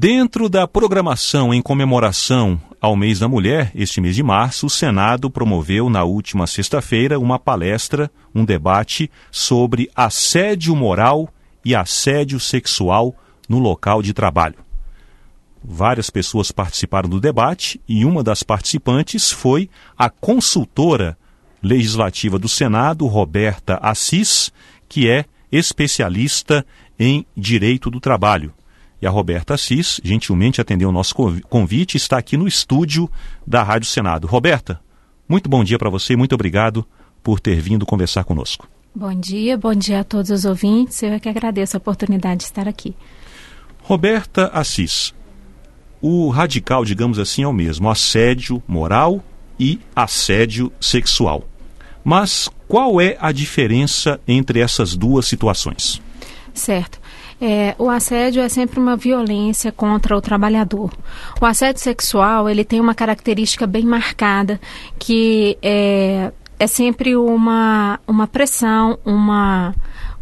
Dentro da programação em comemoração ao mês da mulher, este mês de março, o Senado promoveu na última sexta-feira uma palestra, um debate sobre assédio moral e assédio sexual no local de trabalho. Várias pessoas participaram do debate e uma das participantes foi a consultora legislativa do Senado, Roberta Assis, que é especialista em direito do trabalho. E a Roberta Assis gentilmente atendeu o nosso convite e está aqui no estúdio da Rádio Senado. Roberta, muito bom dia para você e muito obrigado por ter vindo conversar conosco. Bom dia a todos os ouvintes. Eu é que agradeço a oportunidade de estar aqui. Roberta Assis, o radical, digamos assim, é o mesmo, assédio moral e assédio sexual. Mas qual é a diferença entre essas duas situações? Certo. O assédio é sempre uma violência contra o trabalhador. O assédio sexual, ele tem uma característica bem marcada, que é sempre uma pressão, uma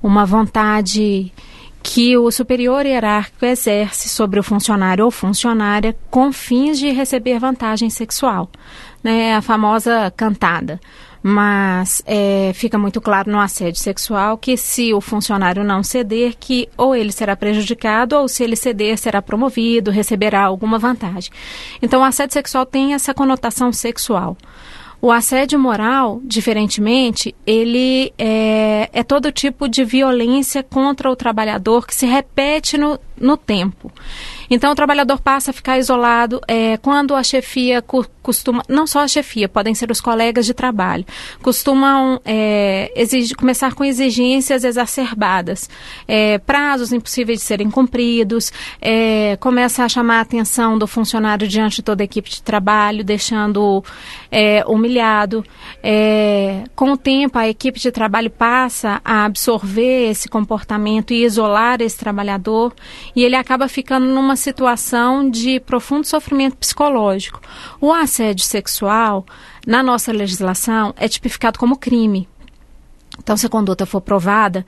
vontade que o superior hierárquico exerce sobre o funcionário ou funcionária com fins de receber vantagem sexual, né? A famosa cantada. Mas fica muito claro no assédio sexual que se o funcionário não ceder, que ou ele será prejudicado ou se ele ceder será promovido, receberá alguma vantagem. Então o assédio sexual tem essa conotação sexual. O assédio moral, diferentemente, ele é todo tipo de violência contra o trabalhador que se repete no tempo. Então, o trabalhador passa a ficar isolado quando a chefia costuma, não só a chefia, podem ser os colegas de trabalho, costumam começar com exigências exacerbadas, prazos impossíveis de serem cumpridos, começa a chamar a atenção do funcionário diante de toda a equipe de trabalho, deixando humilhado. Com o tempo, a equipe de trabalho passa a absorver esse comportamento e isolar esse trabalhador, e ele acaba ficando numa situação de profundo sofrimento psicológico. O assédio sexual, na nossa legislação, é tipificado como crime. Então, se a conduta for provada,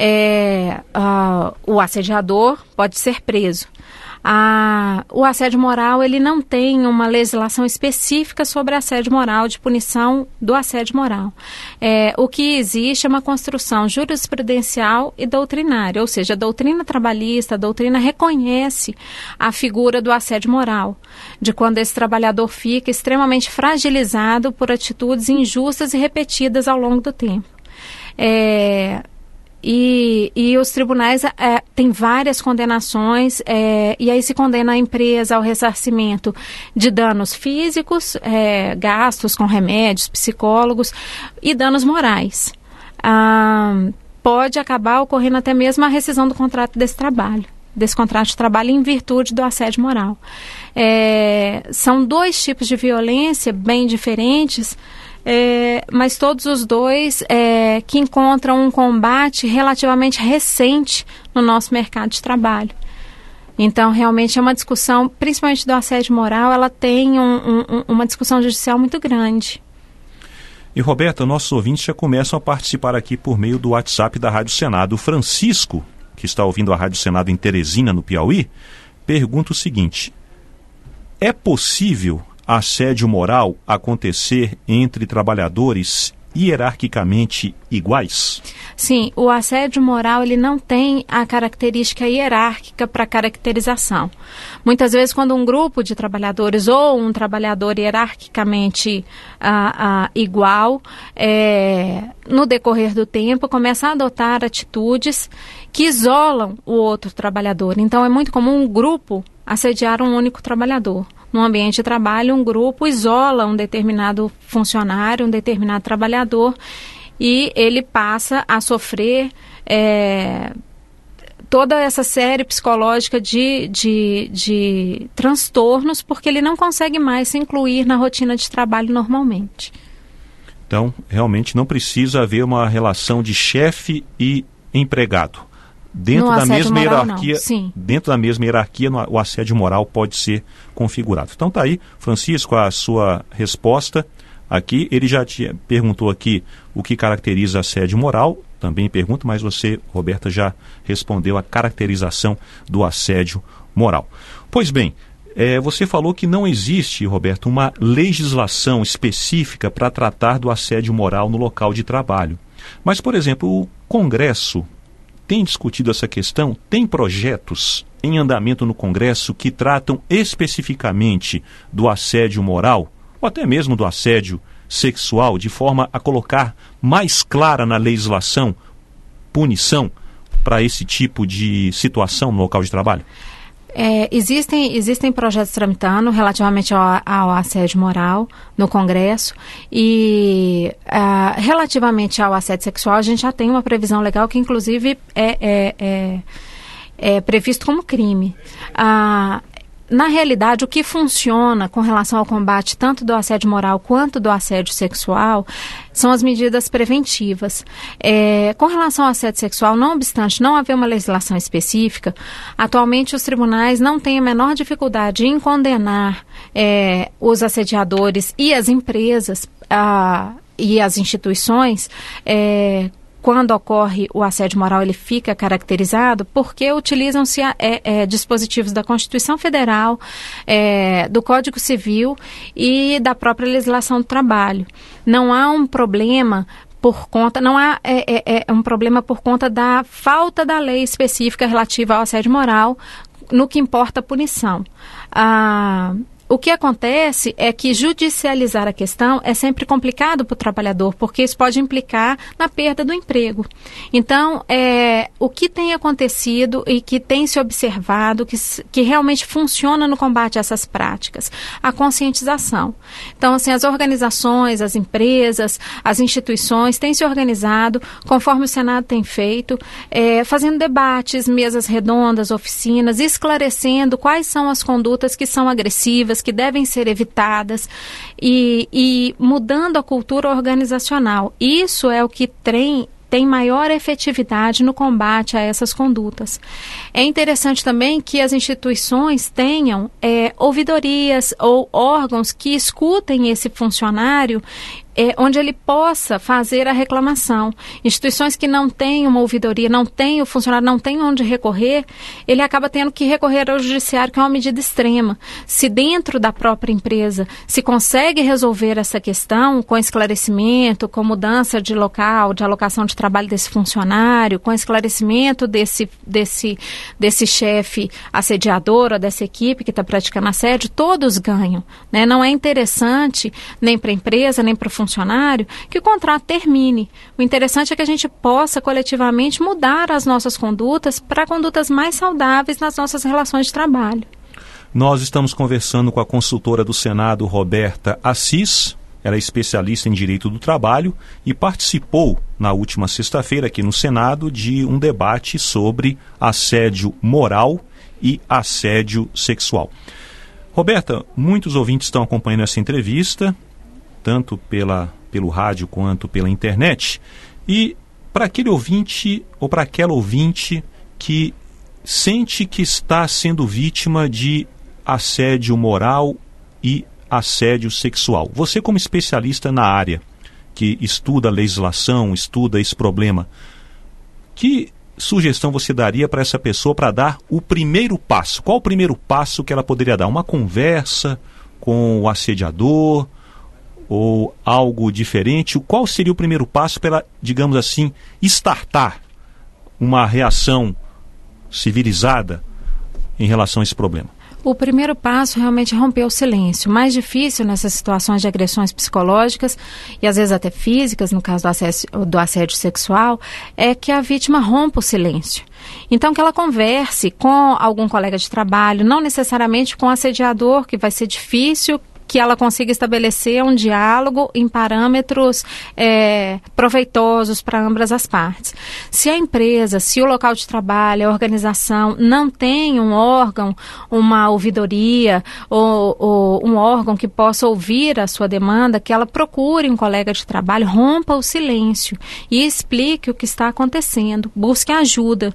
o assediador pode ser preso. O assédio moral, ele não tem uma legislação específica sobre assédio moral, de punição do assédio moral. O que existe é uma construção jurisprudencial e doutrinária, ou seja, a doutrina trabalhista, a doutrina reconhece a figura do assédio moral, de quando esse trabalhador fica extremamente fragilizado por atitudes injustas e repetidas ao longo do tempo. E os tribunais têm várias condenações, e aí se condena a empresa ao ressarcimento de danos físicos, gastos com remédios, psicólogos e danos morais. Pode acabar ocorrendo até mesmo a rescisão do contrato desse contrato de trabalho em virtude do assédio moral. São dois tipos de violência bem diferentes, mas todos os dois que encontram um combate relativamente recente no nosso mercado de trabalho. Então, realmente é uma discussão, principalmente do assédio moral, ela tem uma discussão judicial muito grande. E, Roberta, nossos ouvintes já começam a participar aqui por meio do WhatsApp da Rádio Senado. O Francisco, que está ouvindo a Rádio Senado em Teresina, no Piauí, pergunta o seguinte: é possível assédio moral acontecer entre trabalhadores hierarquicamente iguais? Sim, o assédio moral, ele não tem a característica hierárquica para caracterização. Muitas vezes, quando um grupo de trabalhadores ou um trabalhador hierarquicamente igual, no decorrer do tempo, começa a adotar atitudes que isolam o outro trabalhador. Então, é muito comum um grupo assediar um único trabalhador. No ambiente de trabalho, um grupo isola um determinado funcionário, um determinado trabalhador, e ele passa a sofrer toda essa série psicológica de transtornos, porque ele não consegue mais se incluir na rotina de trabalho normalmente. Então, realmente não precisa haver uma relação de chefe e empregado. Dentro da mesma hierarquia, o assédio moral pode ser configurado. Então tá aí, Francisco, a sua resposta aqui. Ele já te perguntou aqui o que caracteriza assédio moral, também pergunto, mas você, Roberta, já respondeu a caracterização do assédio moral. Pois bem, você falou que não existe, Roberto, uma legislação específica para tratar do assédio moral no local de trabalho. Mas, por exemplo, o Congresso tem discutido essa questão? Tem projetos em andamento no Congresso que tratam especificamente do assédio moral, ou até mesmo do assédio sexual, de forma a colocar mais clara na legislação punição para esse tipo de situação no local de trabalho? Existem projetos tramitando relativamente ao assédio moral no Congresso e relativamente ao assédio sexual a gente já tem uma previsão legal que inclusive é previsto como crime. Na realidade, o que funciona com relação ao combate tanto do assédio moral quanto do assédio sexual são as medidas preventivas. Com relação ao assédio sexual, não obstante não haver uma legislação específica, atualmente os tribunais não têm a menor dificuldade em condenar os assediadores e as empresas e as instituições quando ocorre o assédio moral, ele fica caracterizado porque utilizam-se dispositivos da Constituição Federal, do Código Civil e da própria legislação do trabalho. Não há um problema por conta da falta da lei específica relativa ao assédio moral, no que importa a punição. O que acontece é que judicializar a questão é sempre complicado para o trabalhador, porque isso pode implicar na perda do emprego. Então, o que tem acontecido e que tem se observado, que realmente funciona no combate a essas práticas? A conscientização. Então, assim, as organizações, as empresas, as instituições têm se organizado, conforme o Senado tem feito, fazendo debates, mesas redondas, oficinas, esclarecendo quais são as condutas que são agressivas, que devem ser evitadas e mudando a cultura organizacional. Isso é o que tem maior efetividade no combate a essas condutas. É interessante também que as instituições tenham ouvidorias ou órgãos que escutem esse funcionário onde ele possa fazer a reclamação. Instituições que não têm uma ouvidoria, não tem o funcionário, não tem onde recorrer, ele acaba tendo que recorrer ao judiciário, que é uma medida extrema. Se dentro da própria empresa se consegue resolver essa questão com esclarecimento, com mudança de local, de alocação de trabalho desse funcionário, com esclarecimento desse chefe assediador ou dessa equipe que está praticando assédio, todos ganham, né? Não é interessante nem para a empresa, nem para o funcionário que o contrato termine. O interessante é que a gente possa coletivamente mudar as nossas condutas para condutas mais saudáveis nas nossas relações de trabalho. Nós estamos conversando com a consultora do Senado, Roberta Assis. Ela é especialista em direito do trabalho e participou na última sexta-feira aqui no Senado de um debate sobre assédio moral e assédio sexual. Roberta, muitos ouvintes estão acompanhando essa entrevista, tanto pelo rádio quanto pela internet. E para aquele ouvinte ou para aquela ouvinte que sente que está sendo vítima de assédio moral e assédio sexual, você como especialista na área, que estuda a legislação, estuda esse problema, que sugestão você daria para essa pessoa para dar o primeiro passo? Qual o primeiro passo que ela poderia dar? Uma conversa com o assediador ou algo diferente? Qual seria o primeiro passo para ela, digamos assim, startar uma reação civilizada em relação a esse problema? O primeiro passo realmente é romper o silêncio. O mais difícil nessas situações de agressões psicológicas e às vezes até físicas, no caso do assédio sexual, é que a vítima rompa o silêncio. Então, que ela converse com algum colega de trabalho, não necessariamente com o assediador, que vai ser difícil que ela consiga estabelecer um diálogo em parâmetros proveitosos para ambas as partes. Se a empresa, se o local de trabalho, a organização não tem um órgão, uma ouvidoria ou um órgão que possa ouvir a sua demanda, que ela procure um colega de trabalho, rompa o silêncio e explique o que está acontecendo, busque ajuda.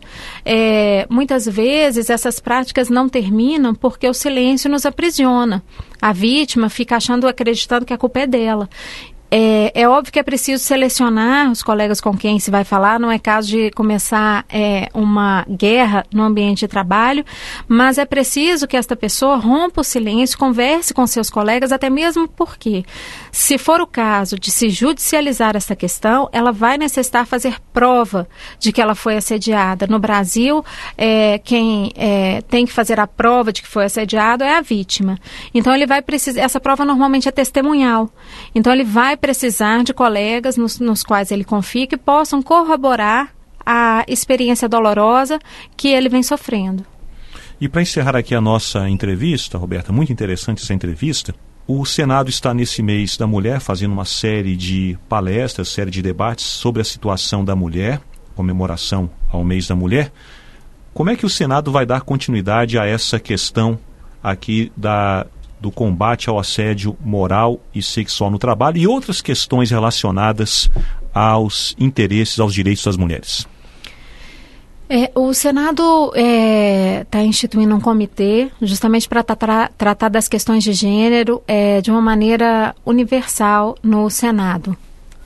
Muitas vezes essas práticas não terminam porque o silêncio nos aprisiona. A vítima fica acreditando que a culpa é dela. É óbvio que é preciso selecionar os colegas com quem se vai falar, não é caso de começar uma guerra no ambiente de trabalho, mas é preciso que esta pessoa rompa o silêncio, converse com seus colegas, até mesmo porque, se for o caso de se judicializar essa questão, ela vai necessitar fazer prova de que ela foi assediada. No Brasil, quem tem que fazer a prova de que foi assediado é a vítima. Então, ele vai precisar, essa prova normalmente é testemunhal, então ele vai precisar de colegas nos quais ele confie que possam corroborar a experiência dolorosa que ele vem sofrendo. E para encerrar aqui a nossa entrevista, Roberta, muito interessante essa entrevista, o Senado está nesse mês da mulher fazendo uma série de palestras, série de debates sobre a situação da mulher, comemoração ao mês da mulher. Como é que o Senado vai dar continuidade a essa questão aqui do combate ao assédio moral e sexual no trabalho e outras questões relacionadas aos interesses, aos direitos das mulheres? O Senado está instituindo um comitê justamente para tratar das questões de gênero de uma maneira universal no Senado.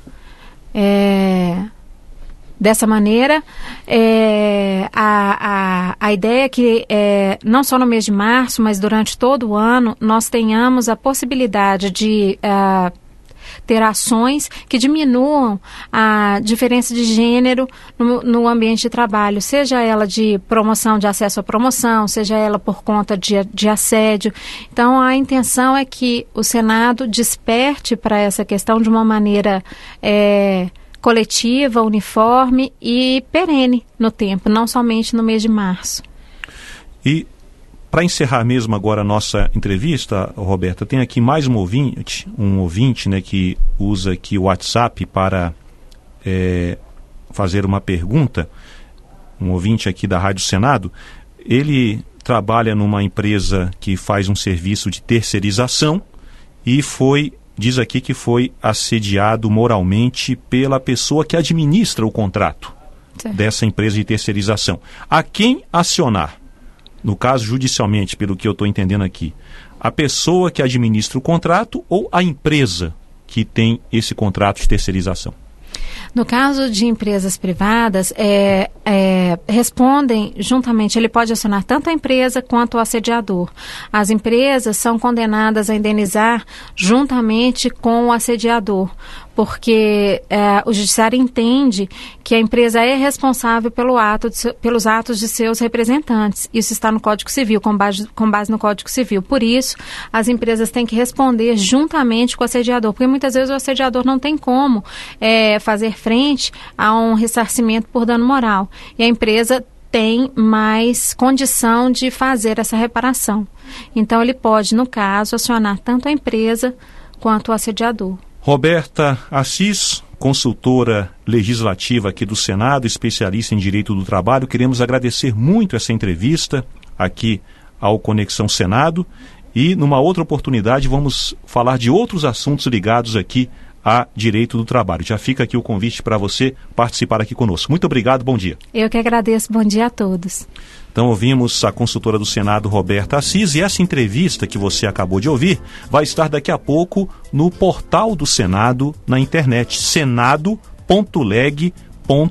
Dessa maneira, a ideia é que não só no mês de março, mas durante todo o ano, nós tenhamos a possibilidade de ter ações que diminuam a diferença de gênero no ambiente de trabalho, seja ela de promoção, de acesso à promoção, seja ela por conta de assédio. Então, a intenção é que o Senado desperte para essa questão de uma maneira coletiva, uniforme e perene no tempo, não somente no mês de março. E para encerrar mesmo agora a nossa entrevista, Roberta, tem aqui mais um ouvinte, né, que usa aqui o WhatsApp para fazer uma pergunta, um ouvinte aqui da Rádio Senado. Ele trabalha numa empresa que faz um serviço de terceirização e diz aqui que foi assediado moralmente pela pessoa que administra o contrato dessa empresa de terceirização. A quem acionar? No caso, judicialmente, pelo que eu estou entendendo aqui, a pessoa que administra o contrato ou a empresa que tem esse contrato de terceirização? No caso de empresas privadas, respondem juntamente, ele pode acionar tanto a empresa quanto o assediador. As empresas são condenadas a indenizar juntamente com o assediador, porque o judiciário entende que a empresa é responsável pelos atos de seus representantes. Isso está no Código Civil, com base no Código Civil. Por isso, as empresas têm que responder juntamente com o assediador, porque muitas vezes o assediador não tem como fazer frente a um ressarcimento por dano moral. E a empresa tem mais condição de fazer essa reparação. Então, ele pode, no caso, acionar tanto a empresa quanto o assediador. Roberta Assis, consultora legislativa aqui do Senado, especialista em direito do trabalho, queremos agradecer muito essa entrevista aqui ao Conexão Senado e numa outra oportunidade vamos falar de outros assuntos ligados aqui a direito do trabalho. Já fica aqui o convite para você participar aqui conosco. Muito obrigado, bom dia. Eu que agradeço, bom dia a todos. Então ouvimos a consultora do Senado, Roberta Assis, e essa entrevista que você acabou de ouvir vai estar daqui a pouco no portal do Senado na internet, senado.leg.br.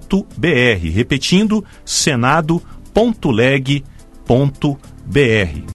Repetindo, senado.leg.br.